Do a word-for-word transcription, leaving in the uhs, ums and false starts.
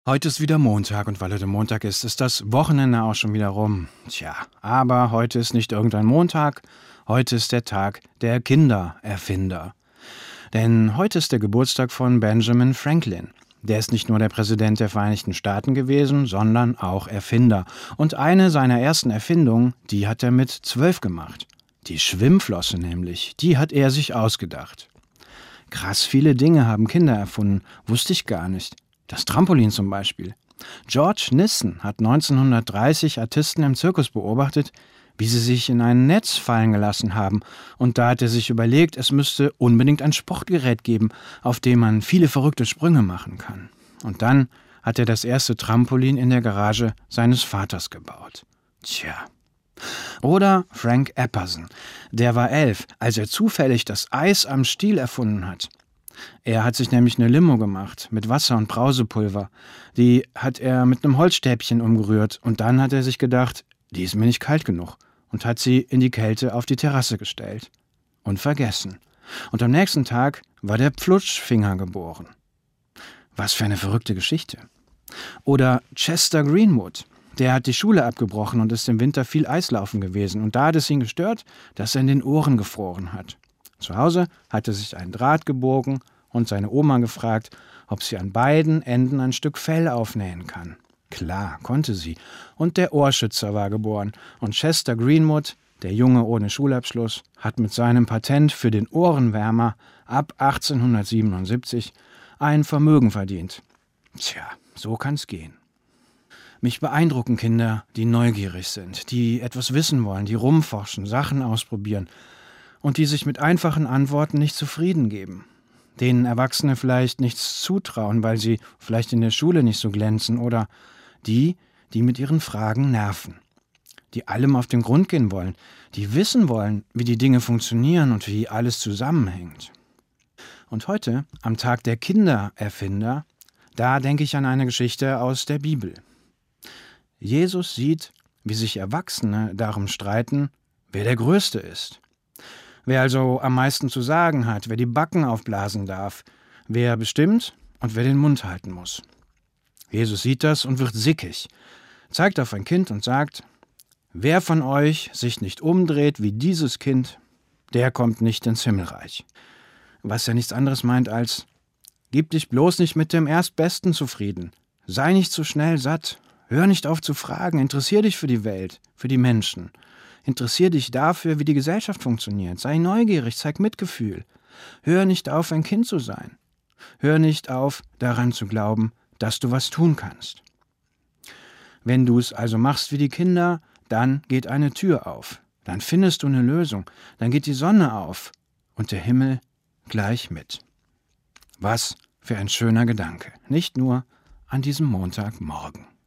Heute ist wieder Montag und weil heute Montag ist, ist das Wochenende auch schon wieder rum. Tja, aber heute ist nicht irgendein Montag, heute ist der Tag der Kindererfinder. Denn heute ist der Geburtstag von Benjamin Franklin. Der ist nicht nur der Präsident der Vereinigten Staaten gewesen, sondern auch Erfinder. Und eine seiner ersten Erfindungen, die hat er mit zwölf gemacht. Die Schwimmflosse nämlich, die hat er sich ausgedacht. Krass viele Dinge haben Kinder erfunden, wusste ich gar nicht. Das Trampolin zum Beispiel. George Nissen hat neunzehnhundertdreißig Artisten im Zirkus beobachtet, wie sie sich in ein Netz fallen gelassen haben. Und da hat er sich überlegt, es müsste unbedingt ein Sportgerät geben, auf dem man viele verrückte Sprünge machen kann. Und dann hat er das erste Trampolin in der Garage seines Vaters gebaut. Tja. Oder Frank Apperson. Der war elf, als er zufällig das Eis am Stiel erfunden hat. Er hat sich nämlich eine Limo gemacht mit Wasser und Brausepulver. Die hat er mit einem Holzstäbchen umgerührt und dann hat er sich gedacht, die ist mir nicht kalt genug und hat sie in die Kälte auf die Terrasse gestellt. Und vergessen. Und am nächsten Tag war der Pflutschfinger geboren. Was für eine verrückte Geschichte. Oder Chester Greenwood. Der hat die Schule abgebrochen und ist im Winter viel Eislaufen gewesen. Und da hat es ihn gestört, dass er in den Ohren gefroren hat. Zu Hause hat er sich einen Draht gebogen und seine Oma gefragt, ob sie an beiden Enden ein Stück Fell aufnähen kann. Klar, konnte sie. Und der Ohrschützer war geboren. Und Chester Greenwood, der Junge ohne Schulabschluss, hat mit seinem Patent für den Ohrenwärmer ab achtzehnhundertsiebenundsiebzig ein Vermögen verdient. Tja, so kann's gehen. Mich beeindrucken Kinder, die neugierig sind, die etwas wissen wollen, die rumforschen, Sachen ausprobieren und die sich mit einfachen Antworten nicht zufrieden geben. Denen Erwachsene vielleicht nichts zutrauen, weil sie vielleicht in der Schule nicht so glänzen, oder die, die mit ihren Fragen nerven. Die allem auf den Grund gehen wollen, die wissen wollen, wie die Dinge funktionieren und wie alles zusammenhängt. Und heute, am Tag der Kindererfinder, da denke ich an eine Geschichte aus der Bibel. Jesus sieht, wie sich Erwachsene darum streiten, wer der Größte ist. Wer also am meisten zu sagen hat, wer die Backen aufblasen darf, wer bestimmt und wer den Mund halten muss. Jesus sieht das und wird sickig, zeigt auf ein Kind und sagt, wer von euch sich nicht umdreht wie dieses Kind, der kommt nicht ins Himmelreich. Was ja nichts anderes meint als, gib dich bloß nicht mit dem Erstbesten zufrieden, sei nicht zu schnell satt, hör nicht auf zu fragen, interessier dich für die Welt, für die Menschen. Interessier dich dafür, wie die Gesellschaft funktioniert. Sei neugierig, zeig Mitgefühl. Hör nicht auf, ein Kind zu sein. Hör nicht auf, daran zu glauben, dass du was tun kannst. Wenn du es also machst wie die Kinder, dann geht eine Tür auf. Dann findest du eine Lösung. Dann geht die Sonne auf und der Himmel gleich mit. Was für ein schöner Gedanke. Nicht nur an diesem Montagmorgen.